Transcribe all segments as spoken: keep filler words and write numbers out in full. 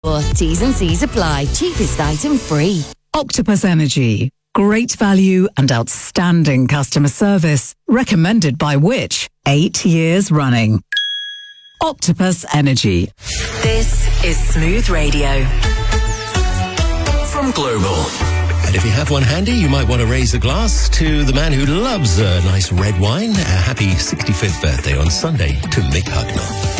T's and C's apply. Cheapest item free. Octopus Energy. Great value and outstanding customer service. Recommended by Which? Eight years running. Octopus Energy. This is Smooth Radio. From Global. And if you have one handy, you might want to raise a glass to the man who loves a nice red wine. A happy sixty-fifth birthday on Sunday to Mick Hucknall.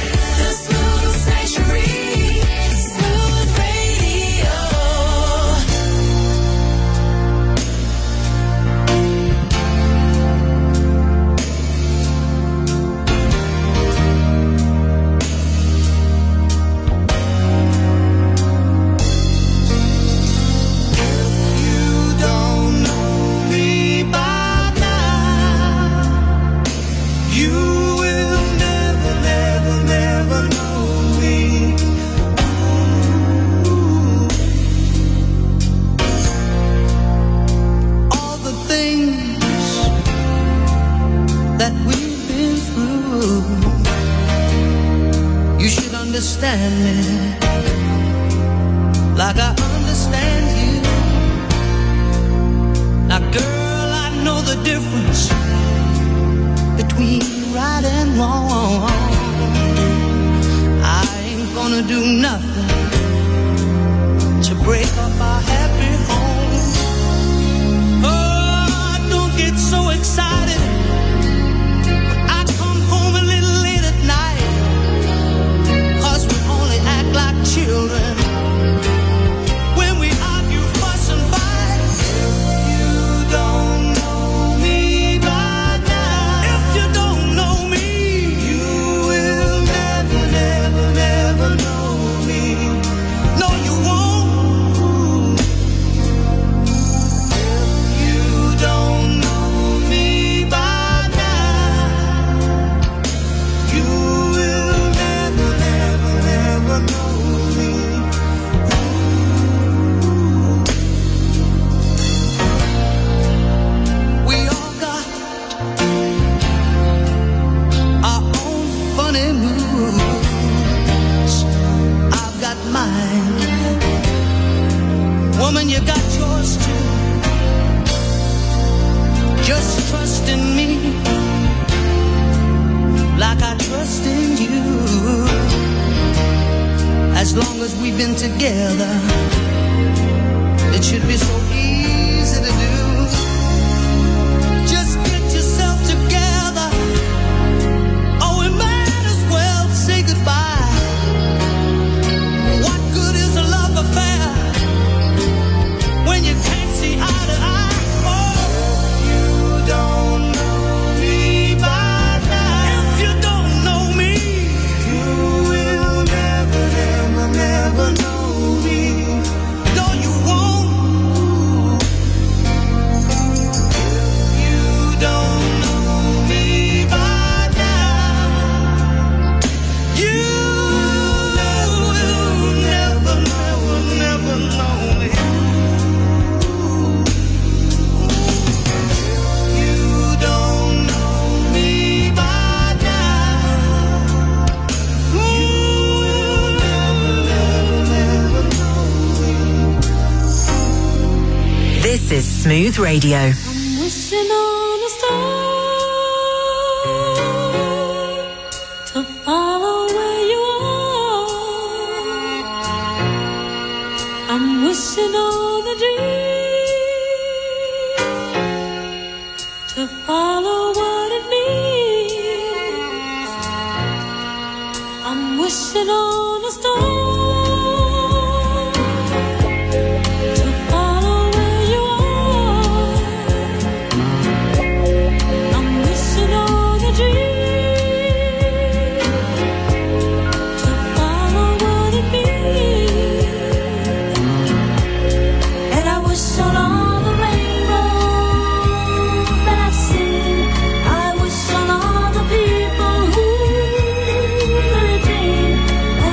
Understand me like I understand you. Now, girl, I know the difference between right and wrong. I ain't gonna do nothing to break up our happy home. Oh, don't get so excited. I come home a little late at night. Like children, when we argue, fuss and fight. If you don't know me by now, if you don't know me, you will never, never, never know me. No, you won't. If you don't know me by now, you will never, never, never know. Woman, you got yours too. Just trust in me like I trust in you. As long as we've been together, it should be so easy to do. Just get yourself together, or we might as well say goodbye. What good is a love affair when you can't see eye to eye? Oh, you don't know me by now. If you don't know me, you will never, never, never know me. No, you won't. If you don't know me by now, you will never, never, never know me. This is Smooth Radio. I'm wishing on a star to follow where you are. I'm wishing on a dream to follow what it means. I'm wishing on a star. I wish on all the people who really dream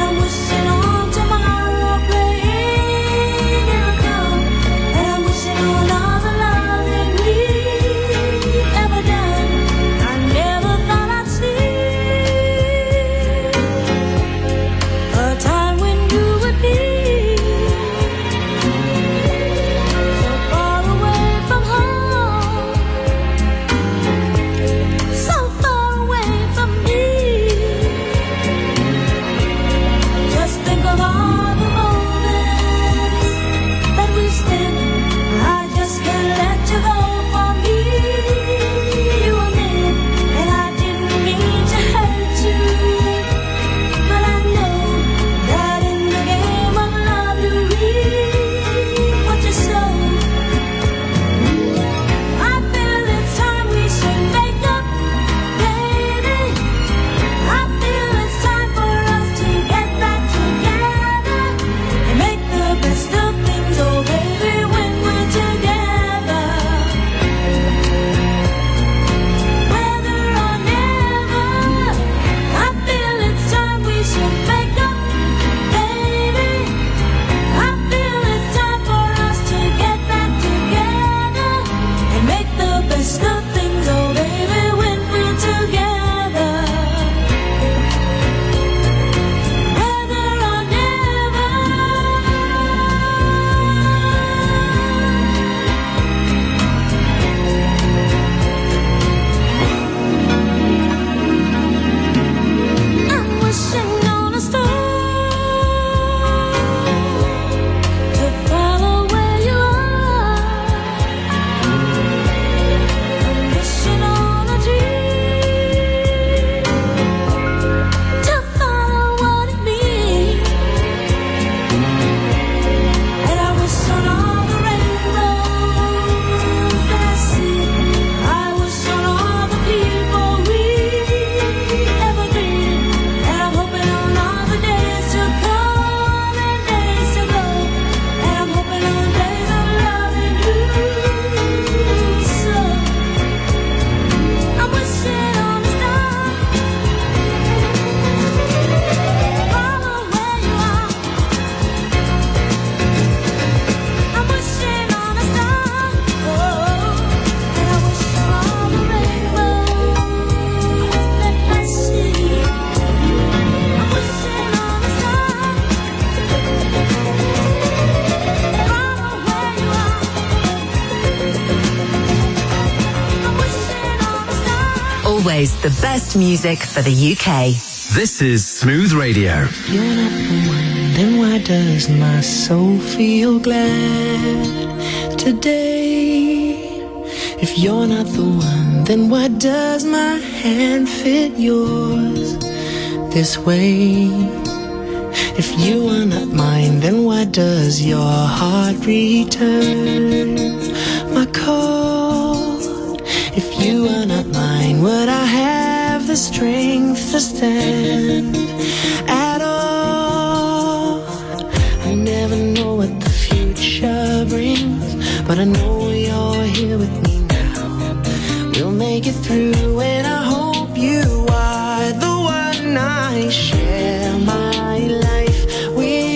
always the best music for the U K. This is Smooth Radio. You're not the one, then why does my soul feel glad today? If you're not the one, then why does my hand fit yours this way? If you are not mine, then why does your heart return my call? If you are not mine, would I have the strength to stand at all? I never know what the future brings, but I know you're here with me now. We'll make it through, and I hope you are the one I share my life with.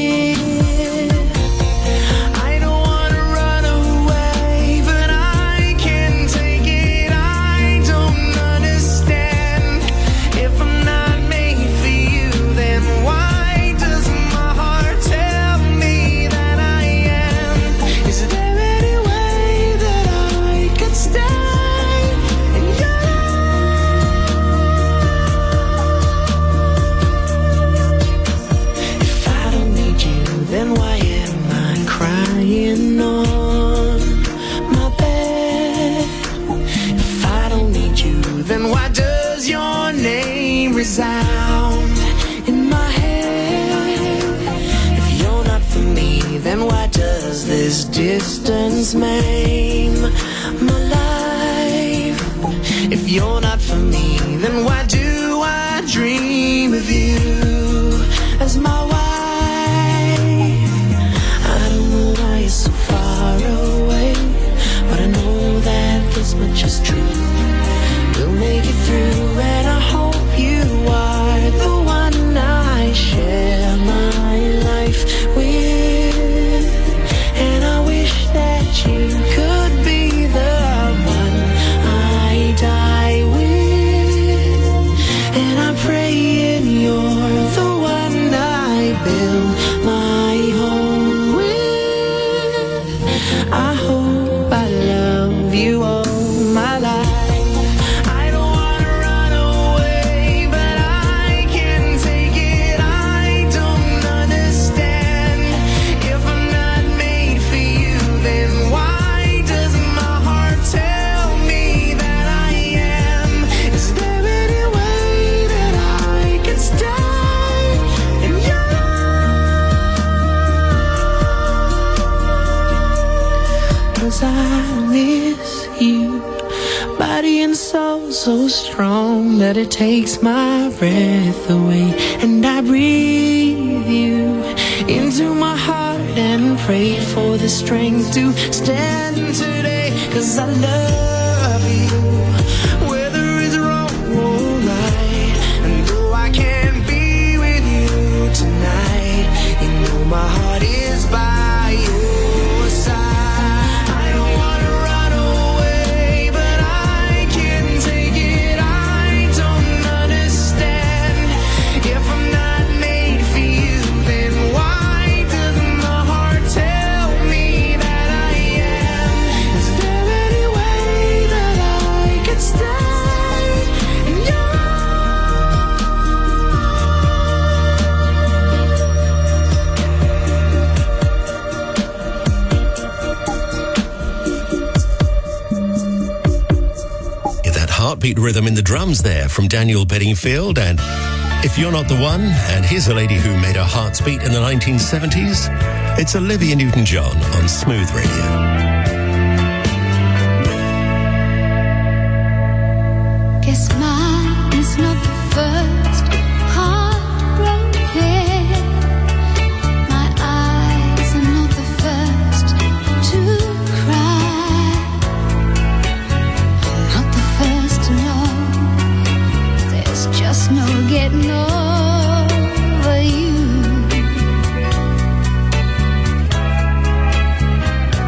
I don't wanna run away, but I can't take it. I don't understand. If I'm not made for you, then why does my heart tell me that I am? Is there any way that I could stay in your life? If I don't need you, then why am I crying on my bed? If I don't need you, then why does your name resound in my head? If you're not for me, then why does this distance maim my life? If you're not for me, then why do I dream of you as my wife? I don't know why you're so far away, but I know that this much is true. We'll make it through, and I hope you are the one I share my life with. And I wish that you could be the one I die with. And I'm praying you're the one I build my home with. I hope I love you all my life. I don't wanna run away, but I can't take it. I don't understand. If I'm not made for you, then why does my heart tell me that I am? Is there any way that I can stay in your life? 'Cause I miss you, body and soul so strong that it takes my breath away. And I breathe you into my heart and pray for the strength to stand today. 'Cause I love you, whether it's wrong or right. And though I can't be with you tonight, you know my heart is by your side. I don't wanna run away, but I can't take it. I don't understand. If I'm not made for you, then why does my heart tell me that I am? Is there any way that I could stay in your Yeah, that heartbeat rhythm in the drums there from Daniel Bedingfield. And if you're not the one, and here's a lady who made her hearts beat in the nineteen seventies, it's Olivia Newton-John on Smooth Radio. Guess mine is not the first heartbroken. My eyes are not the first to cry. I'm not the first to know. There's just no getting over you.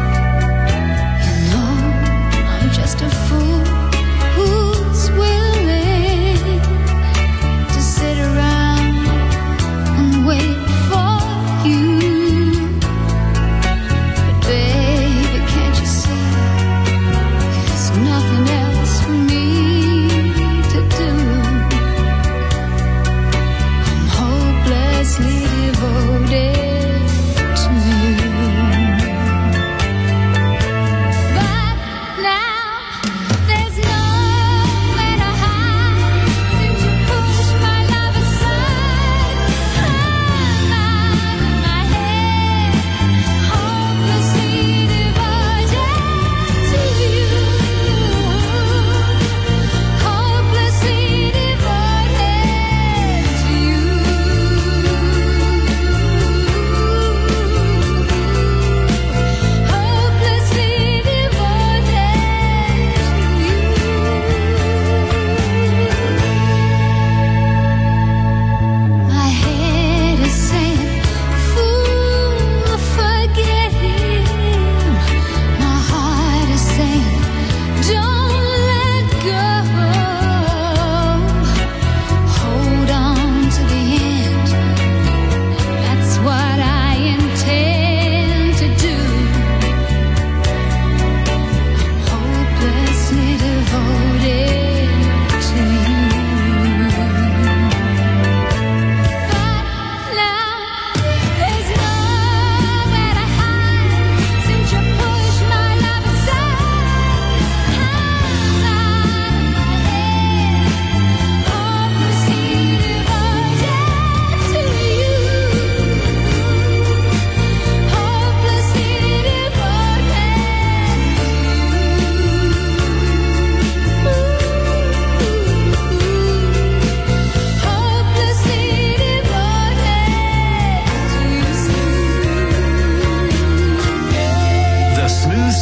You know, I'm just a fool who's willing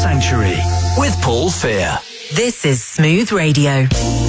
Sanctuary with Paul Fear. This is Smooth Radio.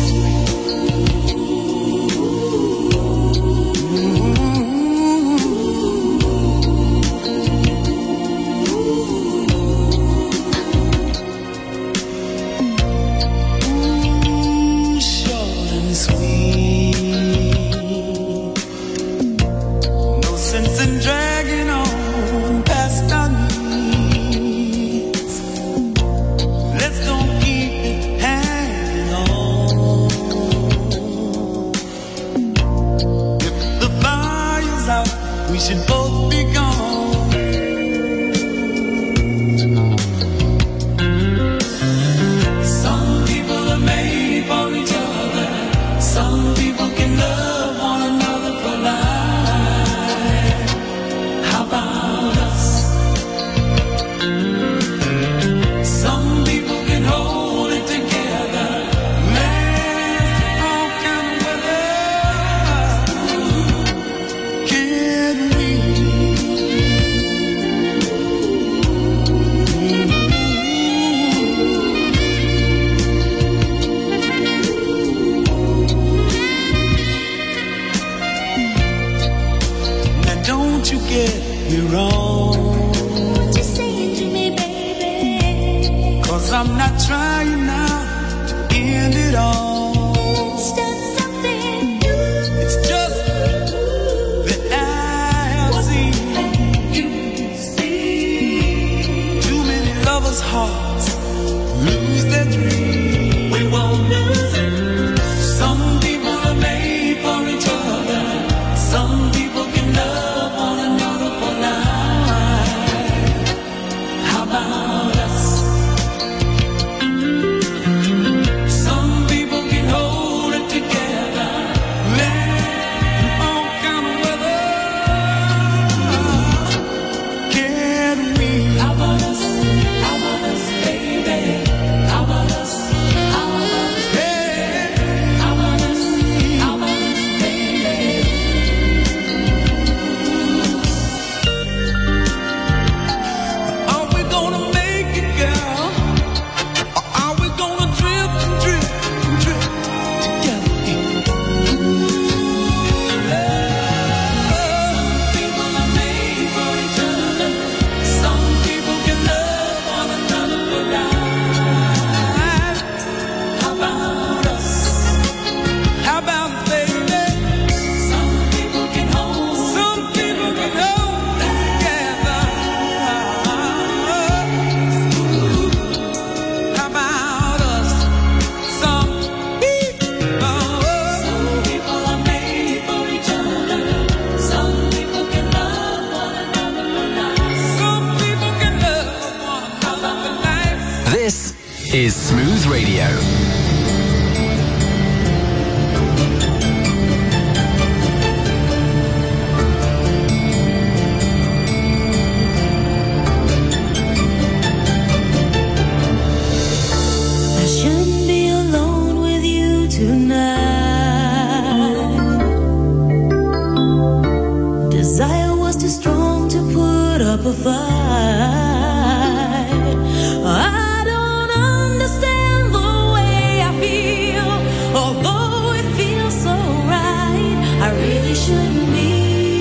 Is Smooth Radio. I shouldn't be alone with you tonight. Desire was too strong to put up a fight. I although it feels so right, I really shouldn't be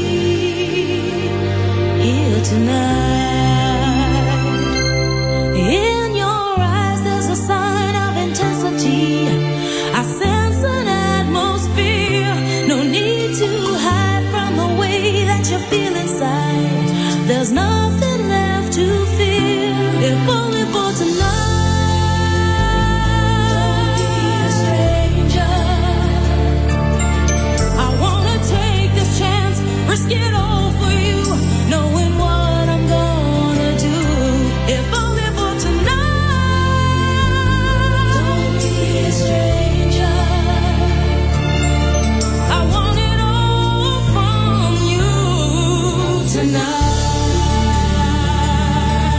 here tonight. In your eyes there's a sign of intensity. I sense an atmosphere. No need to hide from the way that you feel inside. There's nothing left to fear, if only for tonight. Risk it all for you, knowing what I'm gonna do. If only for tonight. Don't be a stranger. I want it all from you tonight.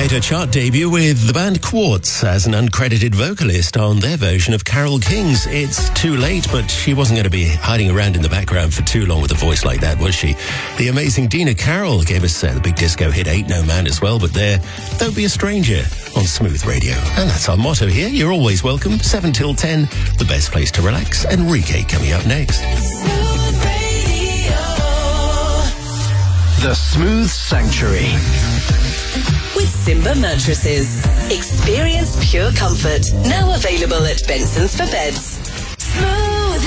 made her chart debut with the band Quartz as an uncredited vocalist on their version of Carole King's It's Too Late, but she wasn't going to be hiding around in the background for too long with a voice like that, was she? The amazing Dina Carroll gave us uh, the big disco hit Ain't No Man as well, but there, Don't Be a Stranger on Smooth Radio. And that's our motto here. You're always welcome. seven till ten, the best place to relax. Enrique coming up next. The Smooth Sanctuary. With Simba Mattresses. Experience pure comfort. Now available at Benson's for Beds. Smooth.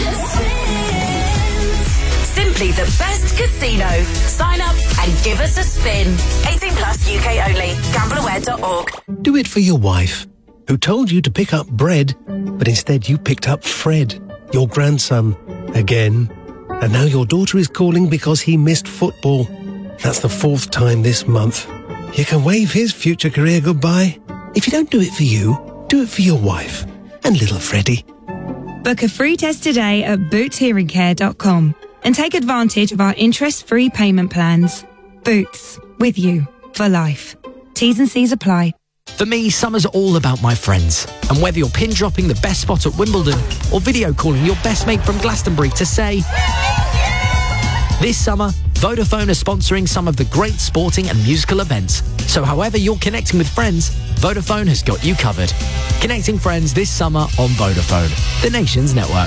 Simply the best casino. Sign up and give us a spin. eighteen plus U K only. gamble aware dot org. Do it for your wife, who told you to pick up bread, but instead you picked up Fred, your grandson, again. And now your daughter is calling because he missed football. That's the fourth time this month. You can wave his future career goodbye. If you don't do it for you, do it for your wife and little Freddie. Book a free test today at boots hearing care dot com and take advantage of our interest-free payment plans. Boots, with you for life. T's and C's apply. For me, summer's all about my friends. And whether you're pin dropping the best spot at Wimbledon or video calling your best mate from Glastonbury to say... This summer, Vodafone are sponsoring some of the great sporting and musical events. So however you're connecting with friends, Vodafone has got you covered. Connecting friends this summer on Vodafone, the nation's network.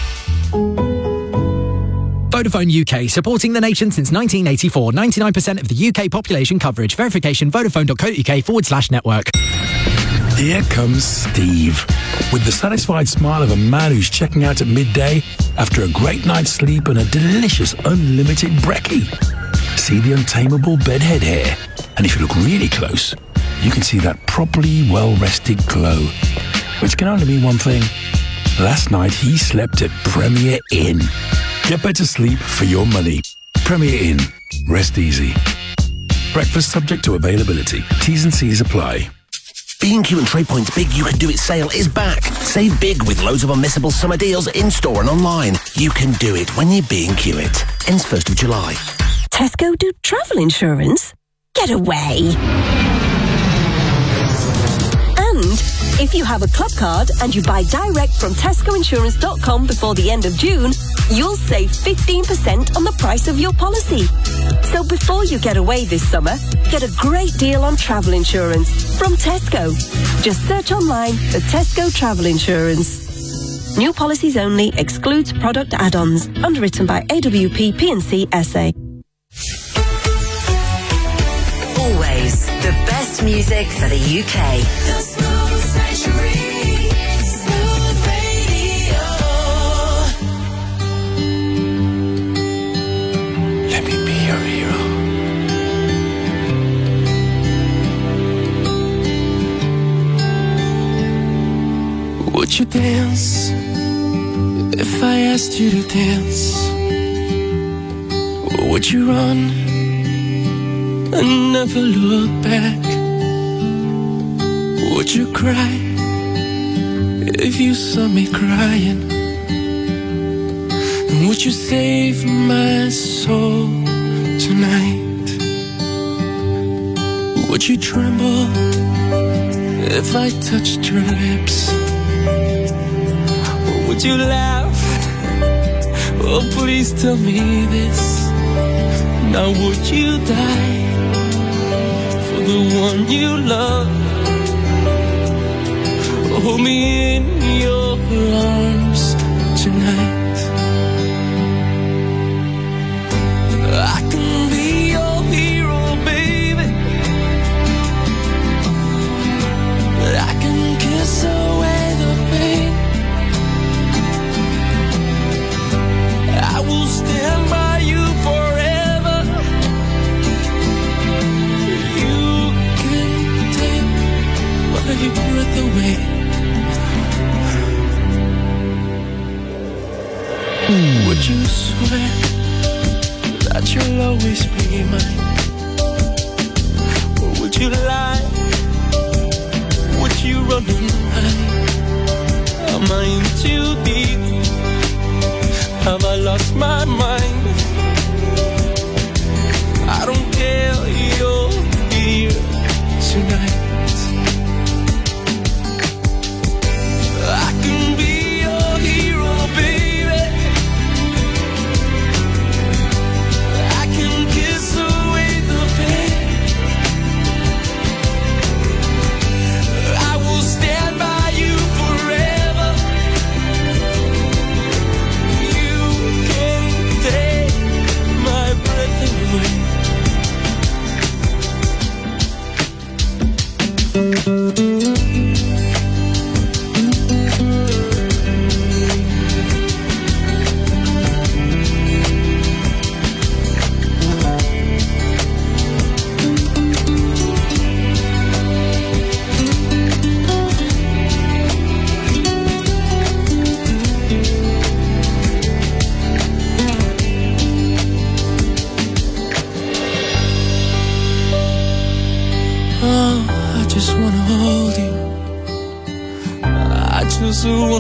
Vodafone U K, supporting the nation since nineteen eighty-four. ninety-nine percent of the U K population coverage. Verification, vodafone.co.uk forward slash network. Here comes Steve, with the satisfied smile of a man who's checking out at midday after a great night's sleep and a delicious unlimited brekkie. See the untamable bedhead hair, and if you look really close, you can see that properly well-rested glow, which can only mean one thing. Last night he slept at Premier Inn. Get better sleep for your money. Premier Inn. Rest easy. Breakfast subject to availability. T's and C's apply. B and Q and TradePoint's Big You Can Do It sale is back. Save big with loads of unmissable summer deals in-store and online. You can do it when you B and Q it. Ends first of July. Tesco do travel insurance? Get away. And if you have a club card and you buy direct from tesco insurance dot com before the end of June, you'll save fifteen percent on the price of your policy. So before you get away this summer, get a great deal on travel insurance from Tesco. Just search online for Tesco Travel Insurance. New policies only, excludes product add-ons. Underwritten by A W P P and C S A. Always the best music for the U K. The Smooth Sanctuary. Smooth Radio. Let me be your hero. Would you dance if I asked you to dance? Or would you run and never look back? Would you cry if you saw me crying? And would you save my soul tonight? Would you tremble if I touched your lips? Or would you laugh? Oh, please tell me this. Now would you die for the one you love? Hold me in your arms tonight. I can be your hero, baby. I can kiss away the pain. I will stand by you forever. You can take my breath away. Would you swear that you'll always be mine? Or would you lie? Would you run and hide? Am I in too deep? Have I lost my mind? I don't care, you're here tonight.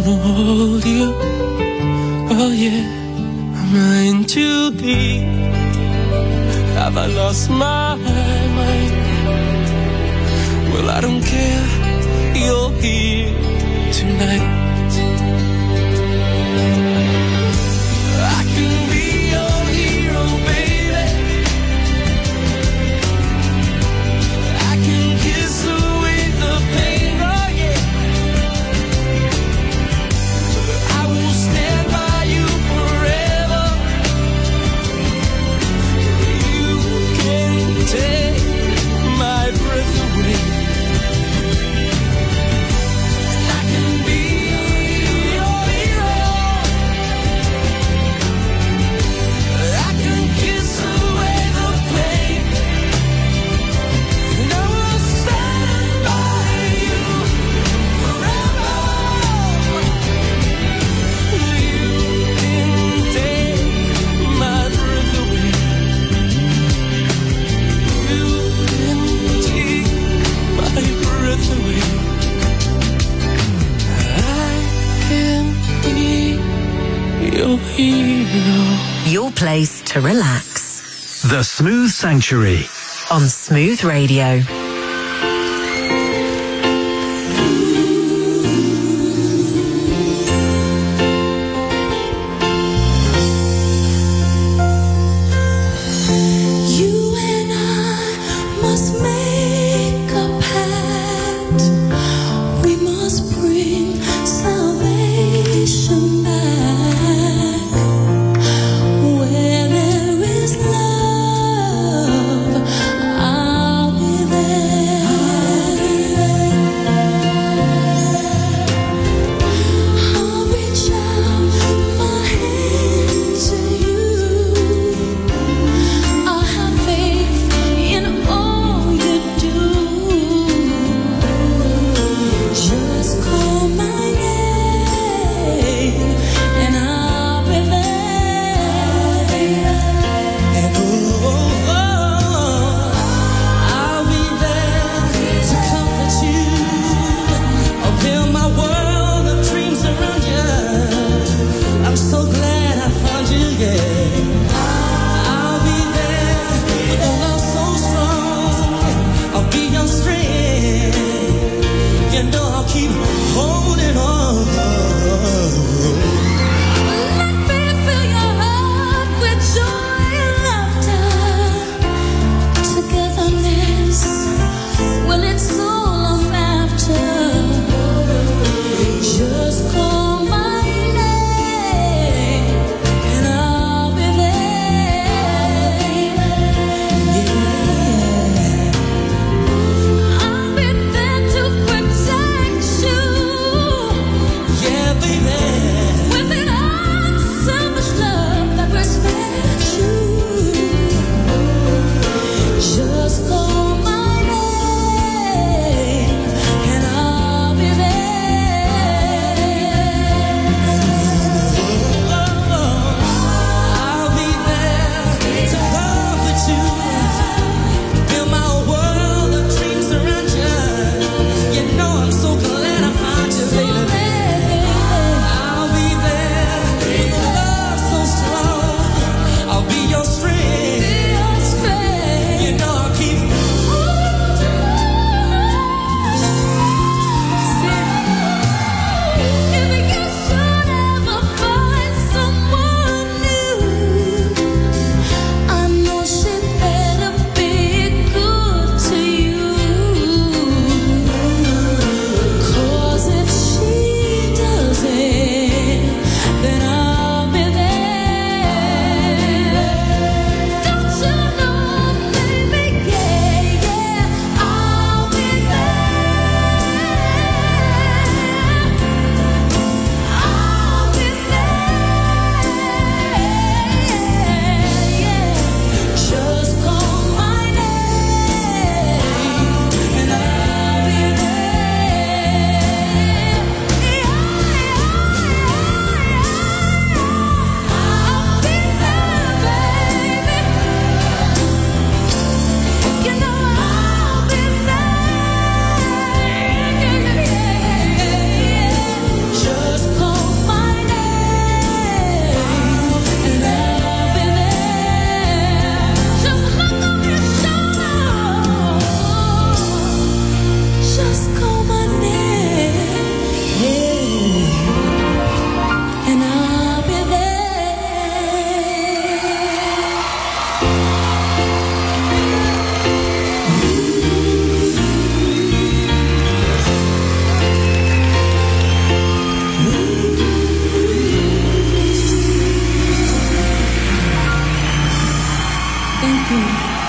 wanna hold you. Oh yeah, am I in too deep? Have I lost my mind? Well, I don't care, you're here tonight. I can be your hero, baby. I can kiss away the pain, oh yeah. I will stand by you forever. You can take my breath away. I can be your hero. I can kiss away the pain. And I will stand by you forever. You can take my breath away. You can take my breath away. I can be your hero. Your place to relax. The Smooth Sanctuary. On Smooth Radio. You and I must make a pact. We must bring salvation back. Where there is love, I'll be there.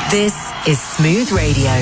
This is Smooth Radio.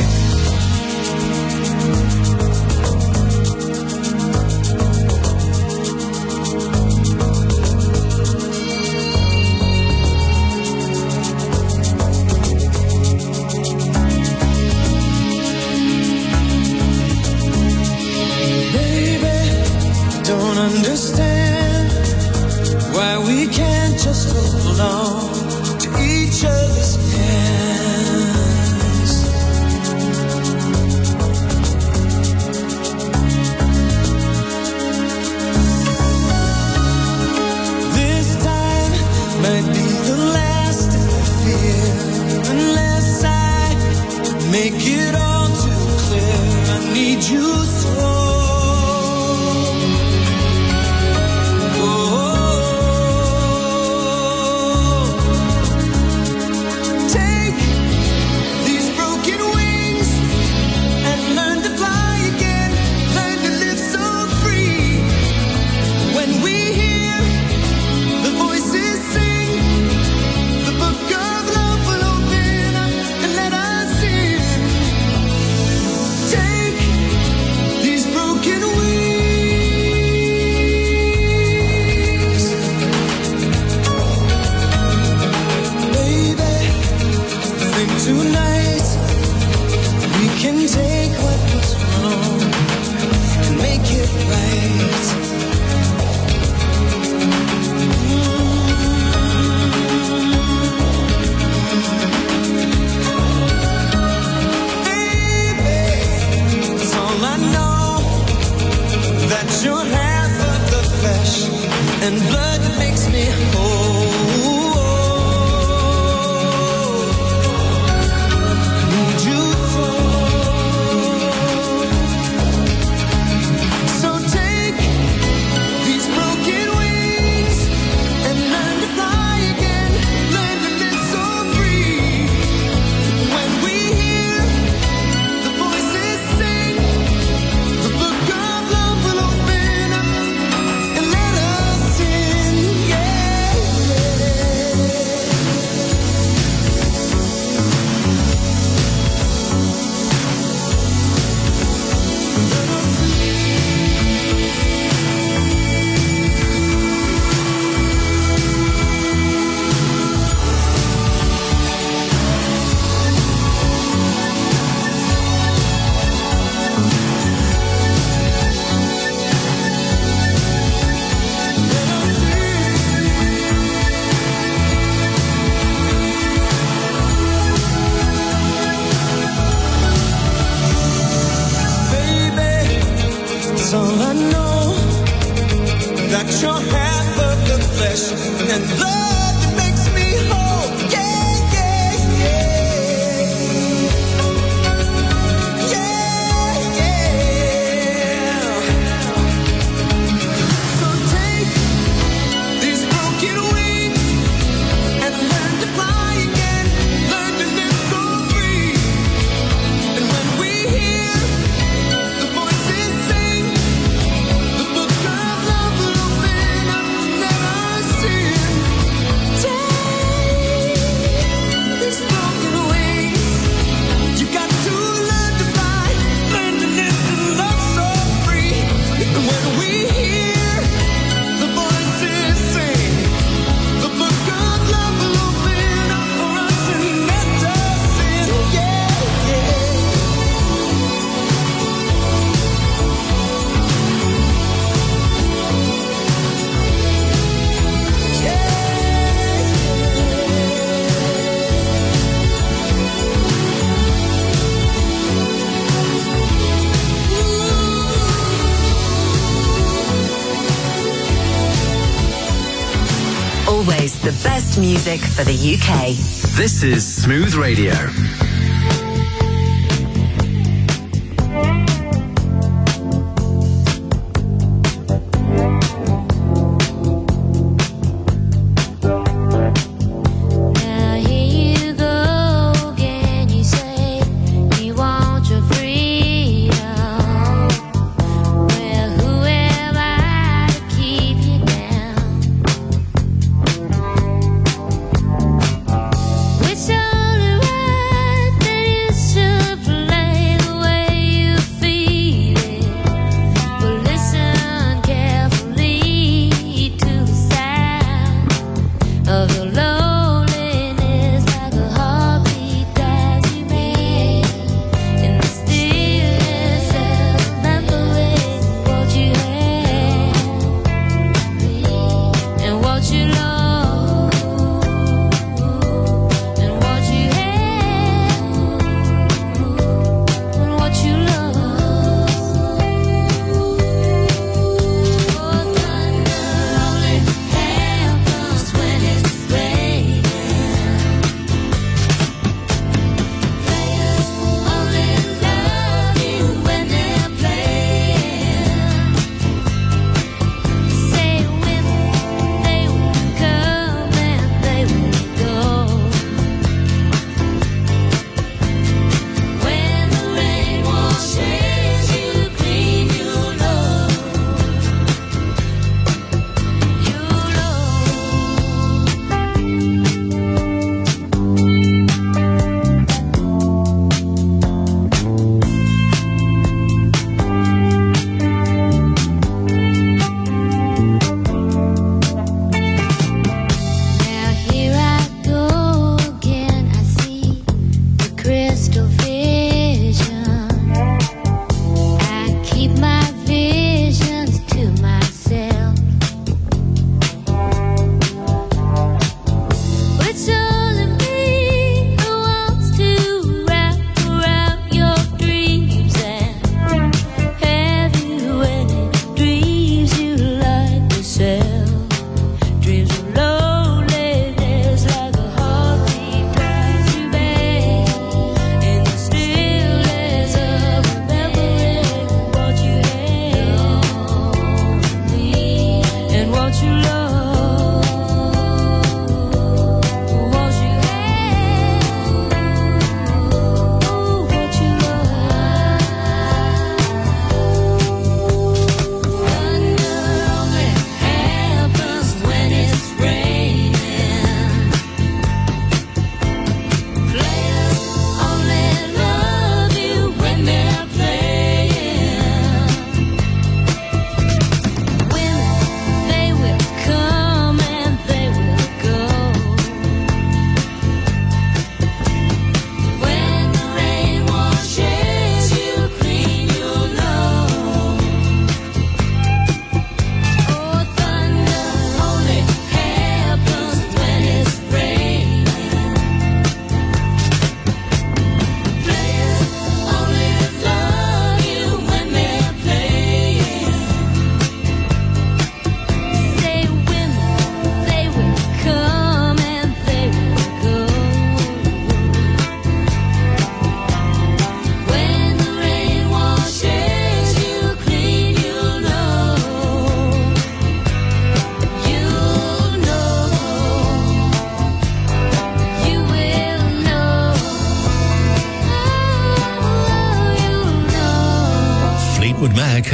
Understand why we can't just hold on to each other's hands. This time might be the last, I fear, unless I make it all too clear. I need you so. Tonight, we can take what was wrong and make it right. Baby, that's all I know, that you're half of the flesh and blood that makes me whole. And love that makes me whole, yeah, yeah, yeah, yeah, yeah. So take these broken wings and learn to fly again, learn to live so free. And when we hear the voices sing, the book of love will open up and let us see. Always the best music for the U K. This is Smooth Radio. It's only right.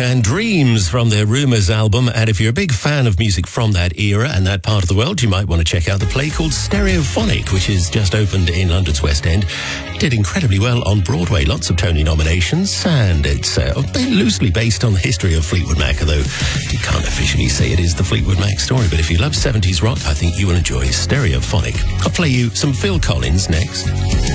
and Dreams from their Rumours album. And if you're a big fan of music from that era and that part of the world, you might want to check out the play called Stereophonic, which is just opened in London's West End. It did incredibly well on Broadway, lots of Tony nominations, and it's uh, loosely based on the history of Fleetwood Mac, although you can't officially say it is the Fleetwood Mac story. But if you love seventies rock, I think you will enjoy Stereophonic. I'll play you some Phil Collins next.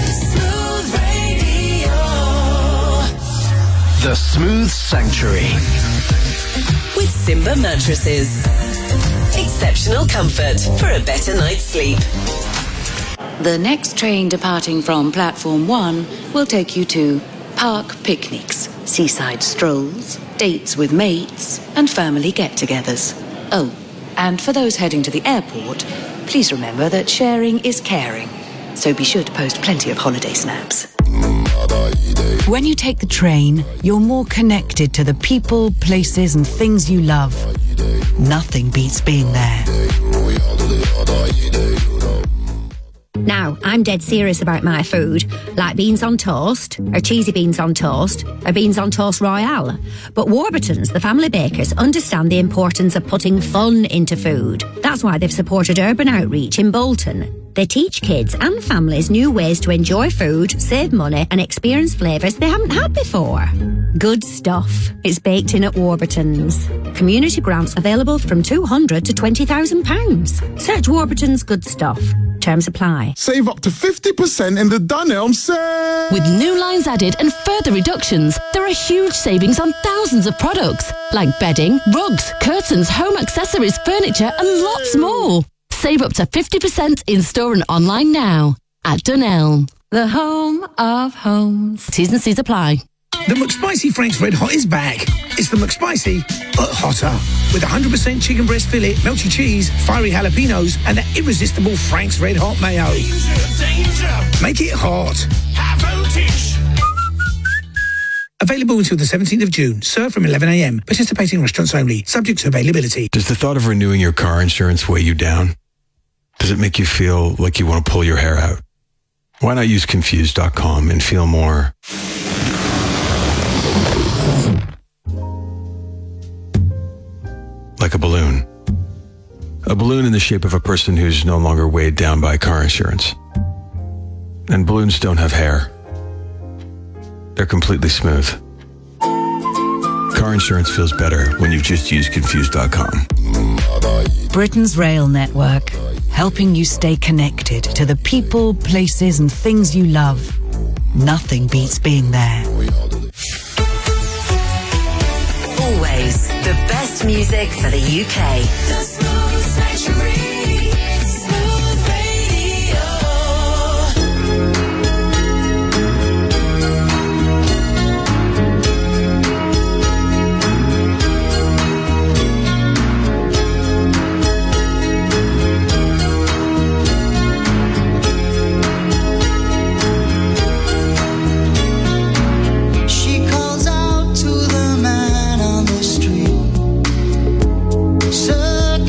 The Smooth Sanctuary. With Simba Mattresses. Exceptional comfort for a better night's sleep. The next train departing from Platform one will take you to park picnics, seaside strolls, dates with mates, and family get-togethers. Oh, and for those heading to the airport, please remember that sharing is caring. So be sure to post plenty of holiday snaps. When you take the train, you're more connected to the people, places, and things you love. Nothing beats being there. Now, I'm dead serious about my food, like beans on toast, or cheesy beans on toast, or beans on toast royale. But Warburtons, the family bakers, understand the importance of putting fun into food. That's why they've supported Urban Outreach in Bolton. They teach kids and families new ways to enjoy food, save money, and experience flavours they haven't had before. Good stuff. It's baked in at Warburtons. Community grants available from two hundred to twenty thousand pounds. Search Warburtons Good Stuff. Terms apply. Save up to fifty percent in the Dunelm sale. With new lines added and further reductions, there are huge savings on thousands of products, like bedding, rugs, curtains, home accessories, furniture, and lots more. Save up to fifty percent in store and online now at Dunelm. The home of homes. T's and C's apply. The McSpicy Frank's Red Hot is back. It's the McSpicy, but hotter. With one hundred percent chicken breast fillet, melty cheese, fiery jalapenos, and that irresistible Frank's Red Hot mayo. Danger, danger. Make it hot. High voltage. Available until the seventeenth of June. Served from eleven a.m. Participating restaurants only. Subject to availability. Does the thought of renewing your car insurance weigh you down? Does it make you feel like you want to pull your hair out? Why not use Confused dot com and feel more like a balloon? A balloon in the shape of a person who's no longer weighed down by car insurance. And balloons don't have hair. They're completely smooth. Car insurance feels better when you've just used Confused dot com. Britain's rail network, helping you stay connected to the people, places, and things you love. Nothing beats being there. Always the best music for the U K. The Smooth Sanctuary. Smooth Radio. She calls out to the man on the street. Sir,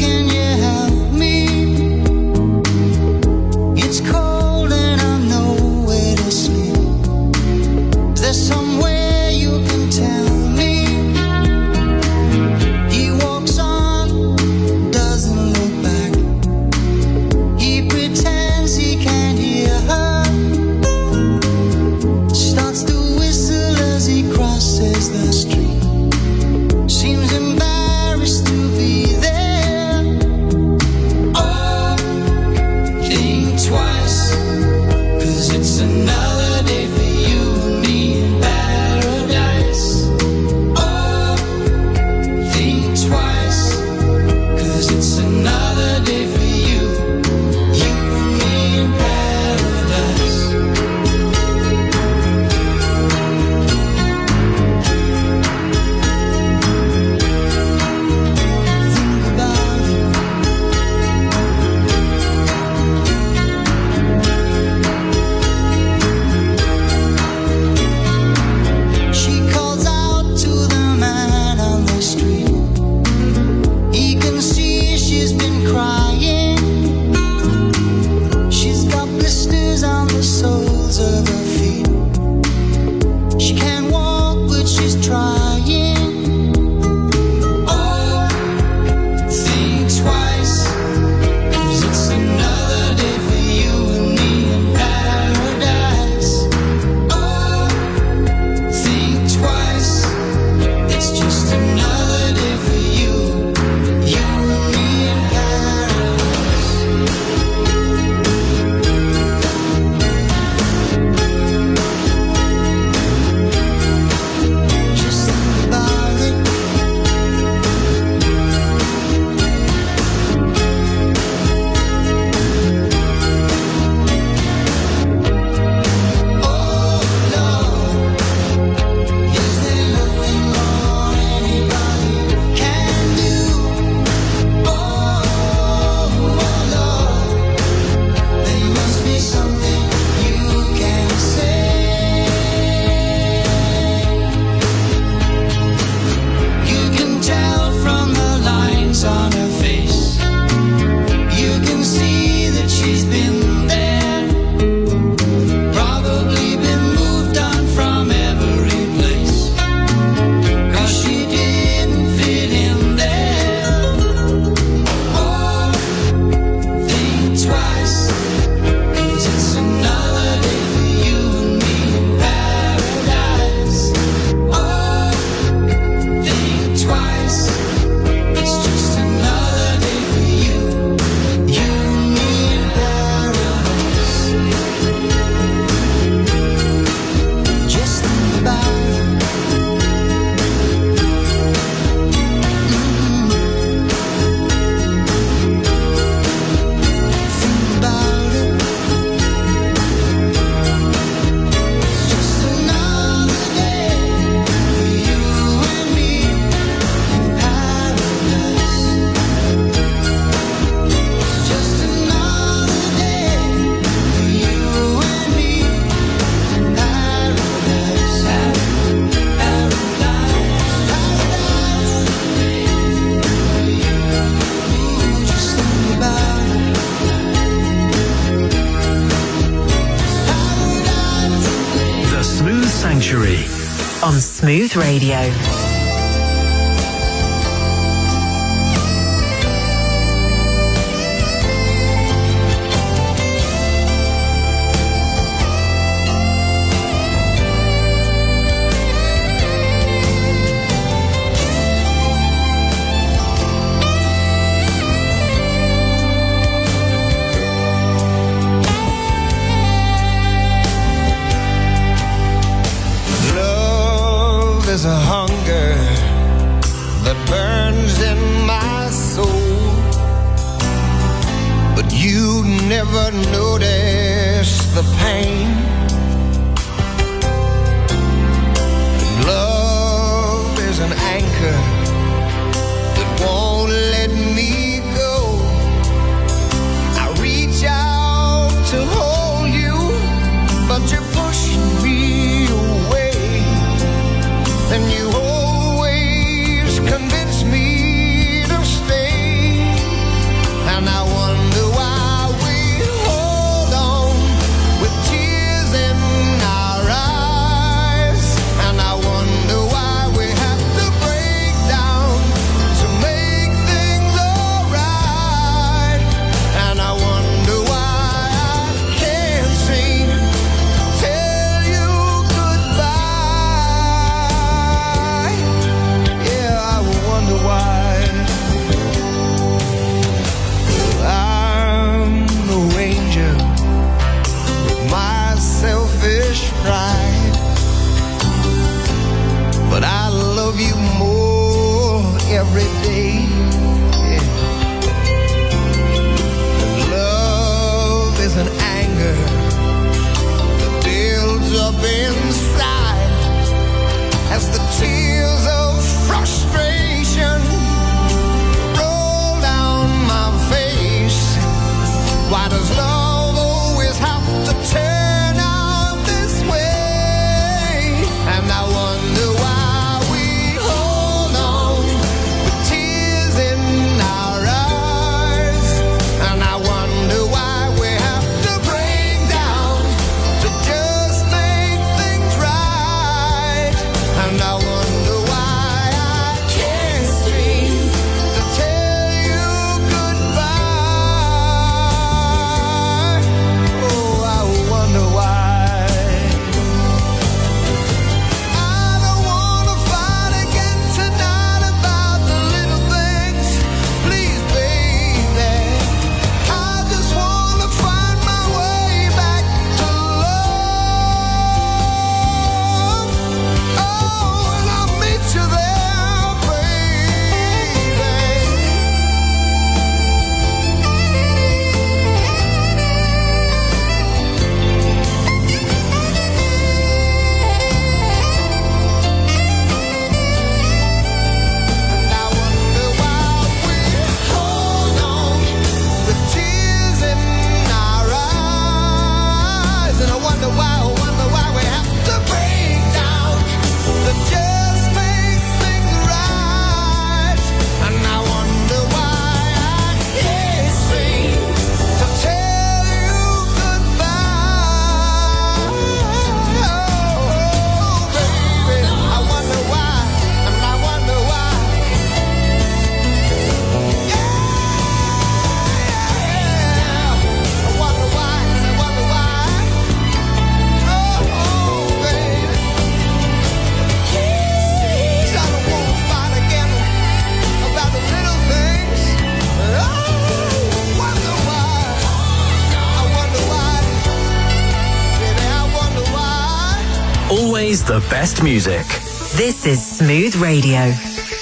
on Smooth Radio. There's a hunger that burns in my soul, but you never notice the pain. Love is an anchor that won't let me go. I reach out to hold you, but you push me away. And you always convince me to stay. And I wonder why we hold on with tears in our eyes. And I wonder why we have to break down to make things alright. And I wonder why I can't seem to tell you why. I'm the ranger with my selfish pride, but I love you more every day. Yeah. Love is an anger that builds up inside as the tears of frustration roll down my face. Why does love always have to turn out this way? And I wonder why we hold on with tears in our eyes. And I wonder why we have to break down to just make things right. And I wonder why I can't seem to tell you goodbye. Oh, I wonder why. I don't wanna fight again tonight about the little things. Please, baby, I just wanna find my way back to love. Oh, and I'll meet you there, baby. And I wonder why we hold on with tears in our eyes. And I wonder why, I wonder why we have to break down to just make things right. And I wonder why I can't seem to tell you goodbye. Oh, baby, I wonder why, and I wonder why. Yeah, I wonder why, and I wonder why. Oh, baby, please, I don't wanna fight again about the little things. Oh, wonder why. I wonder why. Baby, I wonder why. Always the best music. This is Smooth Radio.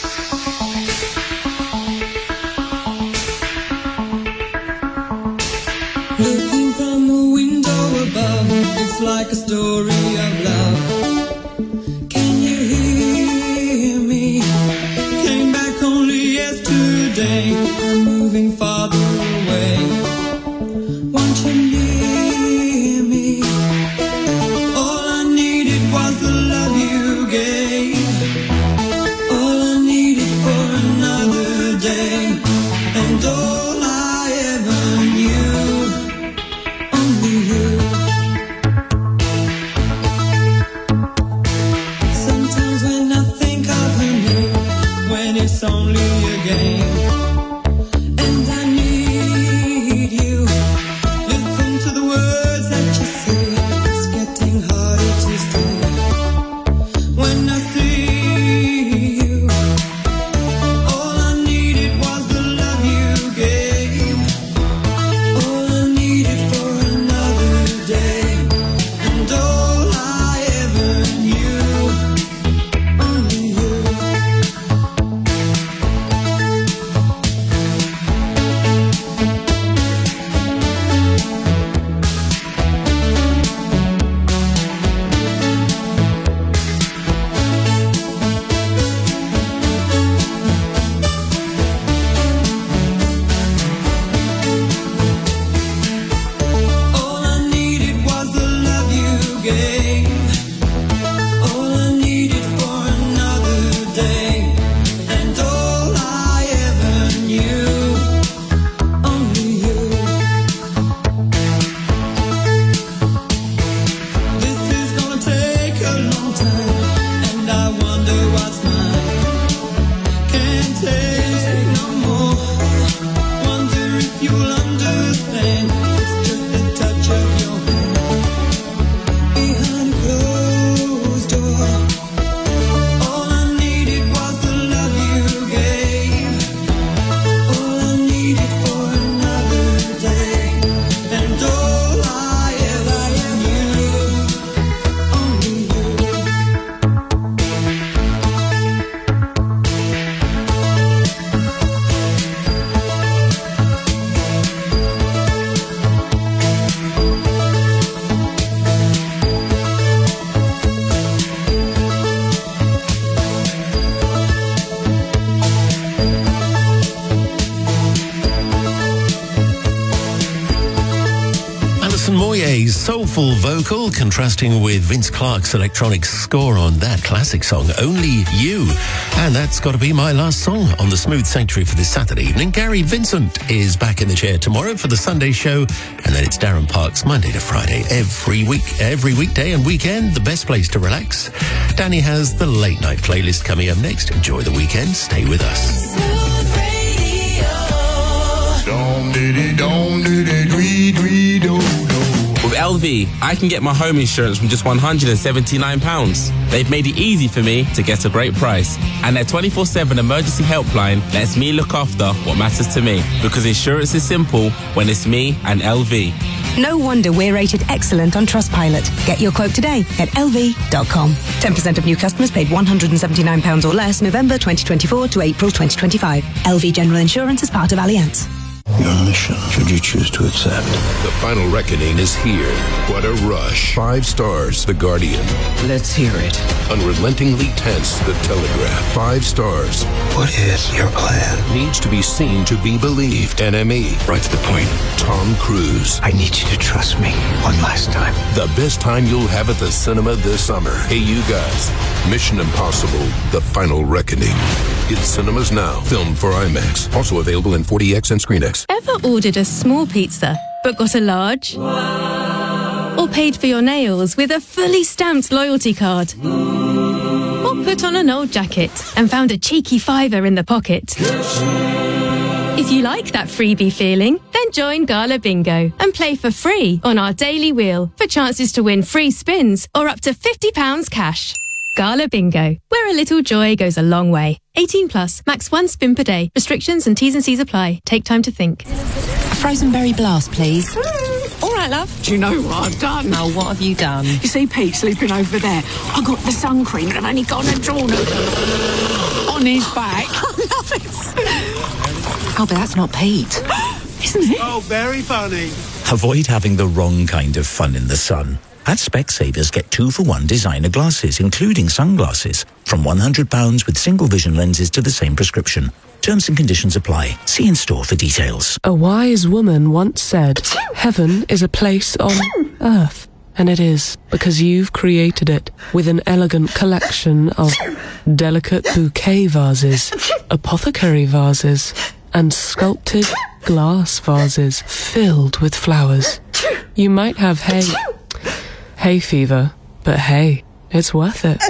Looking from a window above, it's like a story of love. Can you hear me? Came back only yesterday. I'm moving farther away. Want you near me? All I needed was the love you gave. All I needed for another day. And all I ever knew, only you. Alison Moyet's soulful vocal contrasting with Vince Clarke's electronic score on that classic song, Only You. And that's got to be my last song on the Smooth Sanctuary for this Saturday evening. Gary Vincent is back in the chair tomorrow for the Sunday show, and then it's Darren Parks Monday to Friday every week, every weekday and weekend, the best place to relax. Danny has the late night playlist coming up next. Enjoy the weekend. Stay with us. With L V, I can get my home insurance from just one hundred seventy-nine pounds. They've made it easy for me to get a great price. And their twenty-four seven emergency helpline lets me look after what matters to me. Because insurance is simple when it's me and L V. No wonder we're rated excellent on Trustpilot. Get your quote today at L V dot com. ten percent of new customers paid one hundred seventy-nine pounds or less November twenty twenty-four to April twenty twenty-five. L V General Insurance is part of Allianz. Your mission, should you choose to accept. The final reckoning is here. What a rush. Five stars, The Guardian. Let's hear it. Unrelentingly tense, The Telegraph. Five stars. What is your plan? Needs to be seen to be believed. N M E. Right to the point. Tom Cruise. I need you to trust me one last time. The best time you'll have at the cinema this summer. Hey, you guys. Mission Impossible, The Final Reckoning. In cinemas now. Filmed for IMAX. Also available in forty X and ScreenX. Ever ordered a small pizza but got a large? Or paid for your nails with a fully stamped loyalty card? Or put on an old jacket and found a cheeky fiver in the pocket? If you like that freebie feeling, then join Gala Bingo and play for free on our daily wheel for chances to win free spins or up to fifty pounds cash. Gala Bingo, where a little joy goes a long way. eighteen plus, max one spin per day. Restrictions and T's and C's apply. Take time to think. A frozen berry blast, please. Mm, all right, love. Do you know what I've done? Oh, what have you done? You see Pete sleeping over there? I got the sun cream and I've only gone and drawn it on his back. I love it. Oh, but that's not Pete. Isn't it? Oh, very funny. Avoid having the wrong kind of fun in the sun. At Specsavers, get two for one designer glasses, including sunglasses, from one hundred pounds with single vision lenses to the same prescription. Terms and conditions apply. See in store for details. A wise woman once said, heaven is a place on earth. And it is, because you've created it with an elegant collection of delicate bouquet vases, apothecary vases, and sculpted glass vases filled with flowers. You might have hay... hay fever, but hey, it's worth it.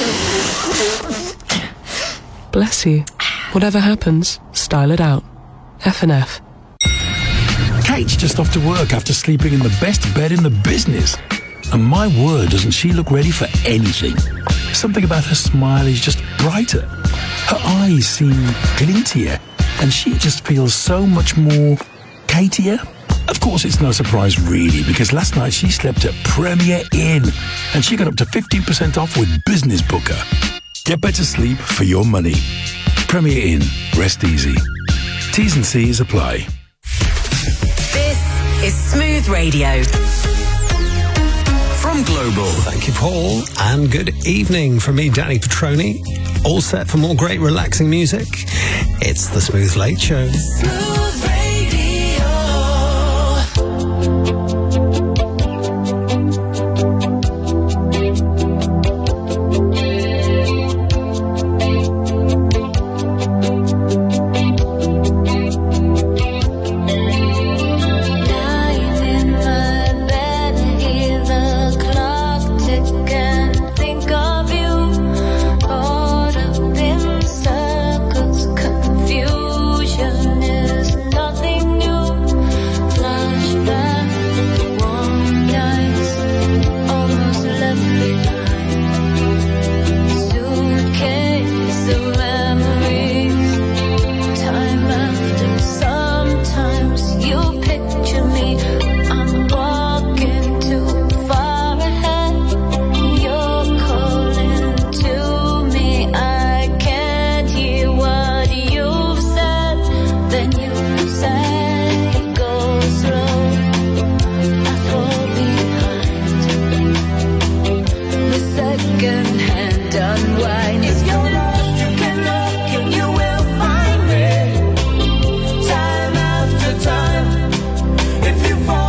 Bless you. Whatever happens, style it out. F and F. Kate's just off to work after sleeping in the best bed in the business. And my word, doesn't she look ready for anything? Something about her smile is just brighter. Her eyes seem glintier, and she just feels so much more Katier. Of course, it's no surprise really, because last night she slept at Premier Inn, and she got up to fifteen percent off with Business Booker. Get better sleep for your money. Premier Inn. Rest easy. T's and C's apply. This is Smooth Radio. From Global. Thank you, Paul, and good evening from me, Danny Petroni. All set for more great relaxing music. It's the Smooth Late Show. If you fall